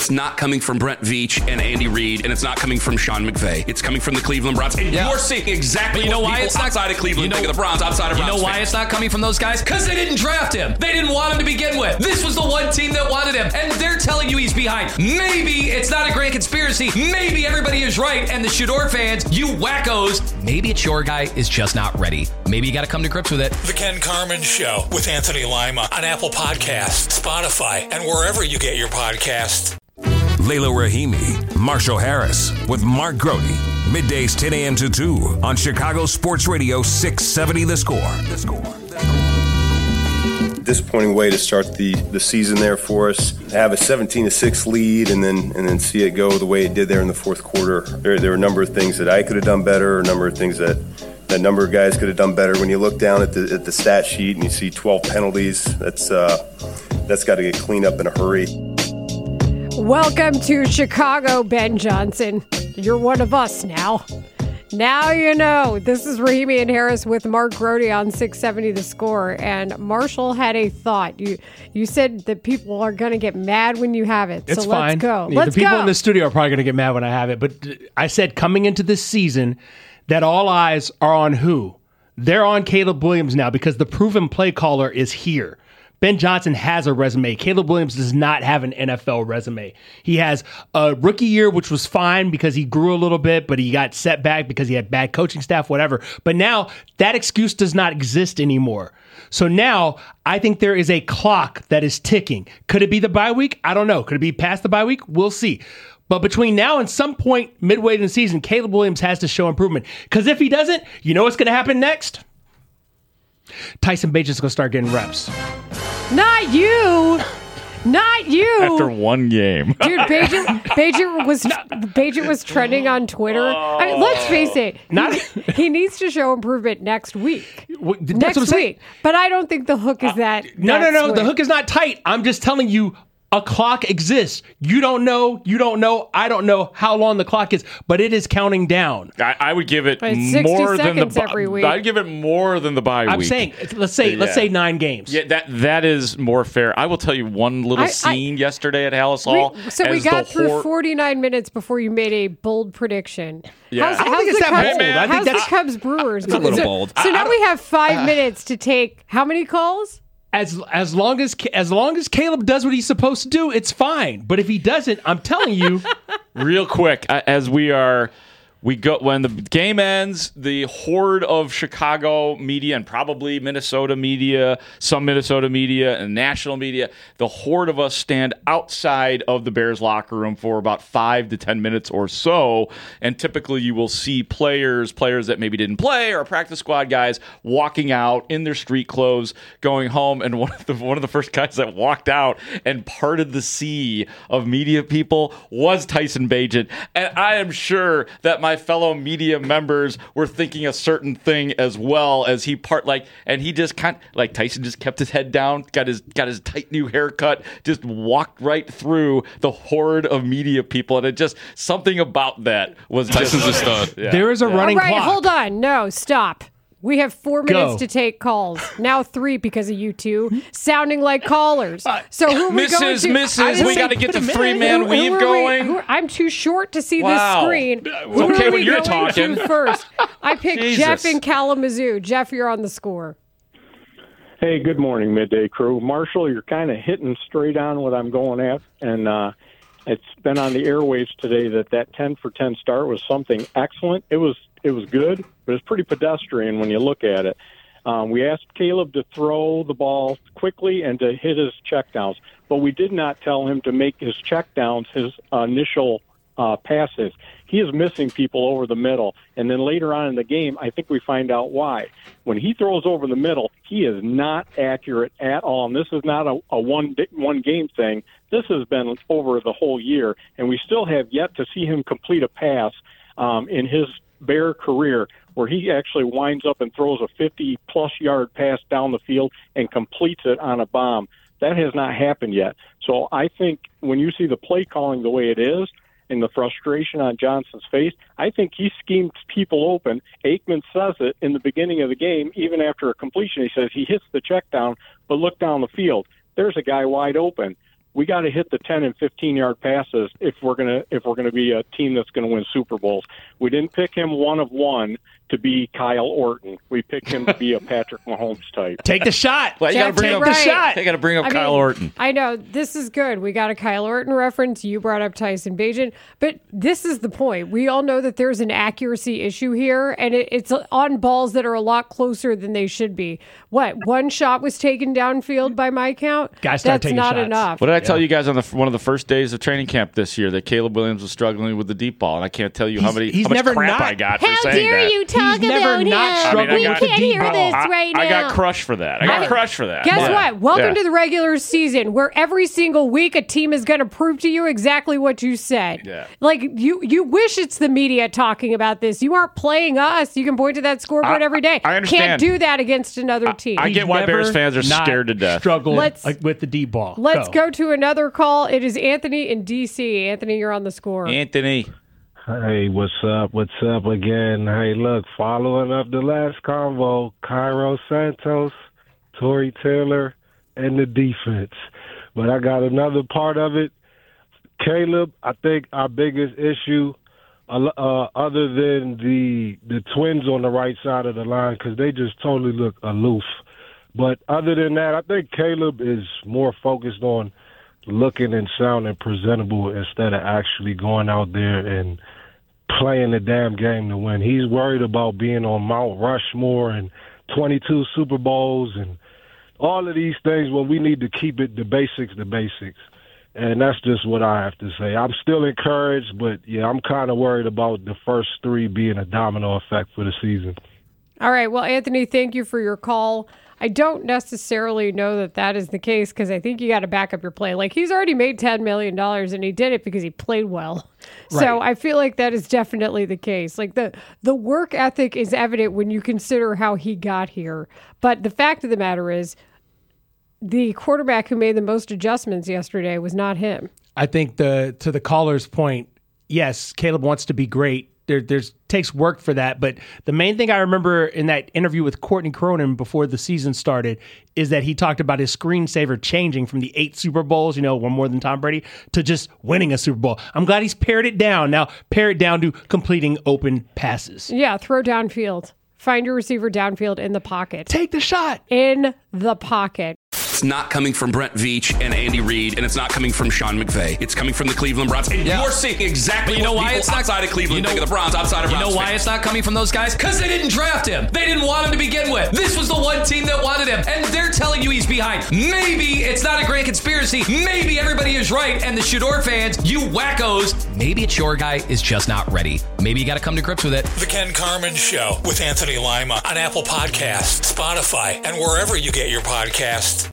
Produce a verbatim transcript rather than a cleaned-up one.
it's not coming from Brent Veach and Andy Reid, and it's not coming from Sean McVay. It's coming from the Cleveland Browns. And yeah. you're seeing exactly but you know what why people it's not, outside of Cleveland you know, think of the Browns, outside of Browns You know why fans. it's not coming from those guys? Because they didn't draft him. They didn't want him to begin with. This was the one team that wanted him, and they're telling you he's behind. Maybe it's not a grand conspiracy. Maybe everybody is right, and the Shador fans, you wackos, maybe it's your guy is just not ready. Maybe you got to come to grips with it. The Ken Carman Show with Anthony Lima on Apple Podcasts, Spotify, and wherever you get your podcasts. Layla Rahimi, Marshall Harris with Mark Grody. Middays ten a.m. to two on Chicago Sports Radio six seventy The Score. The Score. The Score. Disappointing way to start the, the season there for us. To have a seventeen to six lead and then and then see it go the way it did there in the fourth quarter. There, there were a number of things that I could have done better, a number of things that a number of guys could have done better. When you look down at the at the stat sheet and you see twelve penalties, that's uh, that's got to get cleaned up in a hurry. Welcome to Chicago, Ben Johnson. You're one of us now. Now you know. This is Rahimi and Harris with Mark Grody on six seventy The Score. And Marshall had a thought. You you said that people are going to get mad when you have it. It's so fine. let's go. Yeah, let's the people go. in the studio are probably going to get mad when I have it. But I said coming into this season that all eyes are on who? They're on Caleb Williams now because the proven play caller is here. Ben Johnson has a resume. Caleb Williams does not have an N F L resume. He has a rookie year, which was fine because he grew a little bit, but he got set back because he had bad coaching staff, whatever. But now that excuse does not exist anymore. So now I think there is a clock that is ticking. Could it be the bye week? I don't know. Could it be past the bye week? We'll see. But between now and some point midway in the season, Caleb Williams has to show improvement. Because if he doesn't, you know what's going to happen next? Tyson Bagent's going to start getting reps. Not you. Not you. After one game. Dude, Bagent, Bagent was Bagent was trending on Twitter. I mean, let's face it. Not, he, he needs to show improvement next week. That's next what I'm saying. week. But I don't think the hook is that. Uh, no, that no, no. swift. The hook is not tight. I'm just telling you. A clock exists. You don't know. You don't know. I don't know how long the clock is, but it is counting down. I, I would give it it's more than the every week. I'd give it more than the bye I'm week. saying, let's say, yeah. let's say nine games. Yeah, that that is more fair. I will tell you one little I, scene I, yesterday at Hallis Hall. We, so we got through hor- forty-nine minutes before you made a bold prediction. Yeah, how's, I don't how's think it's the that Cubs, bold. I think how's that's the Cubs Brewers. It's a little so, bold. So I, now I we have five uh, minutes to take how many calls? As as long as as long as Caleb does what he's supposed to do, it's fine. But if he doesn't, I'm telling you, real quick, as we are, we go when the game ends, the horde of Chicago media and probably Minnesota media, some Minnesota media and national media, the horde of us stand outside of the Bears locker room for about five to ten minutes or so, and typically you will see players, players that maybe didn't play or practice squad guys walking out in their street clothes, going home, and one of the one of the first guys that walked out and parted the sea of media people was Tyson Bagent, and I am sure that my fellow media members were thinking a certain thing as well as he part like, and he just kind like Tyson just kept his head down, got his got his tight new haircut, just walked right through the horde of media people, and it just something about that was Tyson's just, a stud. Yeah. there is a Yeah. running All right, clock. hold on. No, stop. We have four minutes Go. to take calls. Now three because of you two sounding like callers. So who are we going Missus to? Missus I didn't we say- got to get the Wait a three minute. man Who- who weave are we- going. who are- I'm too short to see Wow. the screen. It's Who okay are when we you're going talking. to first? I picked Jesus. Jeff in Kalamazoo. Jeff, you're on the score. Hey, good morning, Midday Crew. Marshall, you're kind of hitting straight on what I'm going at, and uh, it's been on the airwaves today that that ten for ten start was something excellent. It was it was good, but it's pretty pedestrian when you look at it. Um, we asked Caleb to throw the ball quickly and to hit his checkdowns, but we did not tell him to make his checkdowns his uh, initial uh, passes. He is missing people over the middle, and then later on in the game, I think we find out why. When he throws over the middle, he is not accurate at all, and this is not a, a one one game thing. This has been over the whole year, and we still have yet to see him complete a pass um, in his Bear career where he actually winds up and throws a fifty-plus yard pass down the field and completes it on a bomb. That has not happened yet. So I think when you see the play calling the way it is and the frustration on Johnson's face, I think he schemed people open. Aikman says it in the beginning of the game, even after a completion. He says he hits the check down, but look down the field. There's a guy wide open. we got to hit the ten and fifteen yard passes if we're gonna if we're gonna be a team that's going to win Super Bowls. We didn't pick him one of one to be Kyle Orton. We picked him to be a Patrick Mahomes type. Take the shot. Well, you got to bring up right. the shot. They got to bring up I Kyle mean, Orton. I know this is good. We got a Kyle Orton reference. You brought up Tyson Bagent, but this is the point. We all know that there's an accuracy issue here, and it, it's on balls that are a lot closer than they should be. What, one shot was taken downfield by my count? Guys start That's taking not shots. enough. What did I tell you guys on the one of the first days of training camp this year that Caleb Williams was struggling with the deep ball, and I can't tell you how He's- many he's how much never crap not- I got for How saying dare that. you talk He's never about not him? struggled We with the can't deep hear ball. this I, right now. I got crushed for that. I got Right. crushed for that. Guess Yeah. what? Welcome Yeah. to the regular season, where every single week a team is going to prove to you exactly what you said. Yeah. Like you, you wish it's the media talking about this. You aren't playing us. You can point to that scoreboard I- every day. I understand. Can't do that against another team. I He's get why never Bears fans are not scared to death. Struggled Let's- like, with the deep ball. Let's go. to another call. It is Anthony in D C. Anthony, you're on the score. Anthony. Hey, what's up? What's up again? Hey, look, following up the last convo, Cairo Santos, Torrey Taylor, and the defense. But I got another part of it. Caleb, I think our biggest issue, uh, uh, other than the the twins on the right side of the line, because they just totally look aloof. But other than that, I think Caleb is more focused on looking and sounding presentable instead of actually going out there and playing the damn game to win. He's worried about being on Mount Rushmore and twenty-two Super Bowls and all of these things when we need to keep it the basics, the basics. And that's just what I have to say. I'm still encouraged, but, yeah, I'm kind of worried about the first three being a domino effect for the season. All right. Well, Anthony, thank you for your call. I don't necessarily know that that is the case because I think you got to back up your play. Like, he's already made ten million dollars and he did it because he played well. So Right. I feel like that is definitely the case. Like, the, the work ethic is evident when you consider how he got here. But the fact of the matter is, the quarterback who made the most adjustments yesterday was not him. I think the to the caller's point, yes, Caleb wants to be great. There there's takes work for that, but the main thing I remember in that interview with Courtney Cronin before the season started is that he talked about his screensaver changing from the eight Super Bowls, you know, one more than Tom Brady, to just winning a Super Bowl. I'm glad he's pared it down. Now pare it down to completing open passes. Yeah, throw downfield. Find your receiver downfield in the pocket. Take the shot. In the pocket. It's not coming from Brent Veach and Andy Reid, and it's not coming from Sean McVay. It's coming from the Cleveland Browns. And Yeah. you're seeing exactly But you know what why people it's not- outside of Cleveland you know- think of the Browns, outside of You Browns know why fans. it's not coming from those guys? Because they didn't draft him. They didn't want him to begin with. This was the one team that wanted him, and they're telling you he's behind. Maybe it's not a grand conspiracy. Maybe everybody is right, and the Shador fans, you wackos, maybe it's your guy is just not ready. Maybe you got to come to grips with it. The Ken Carman Show with Anthony Lima on Apple Podcasts, Spotify, and wherever you get your podcasts.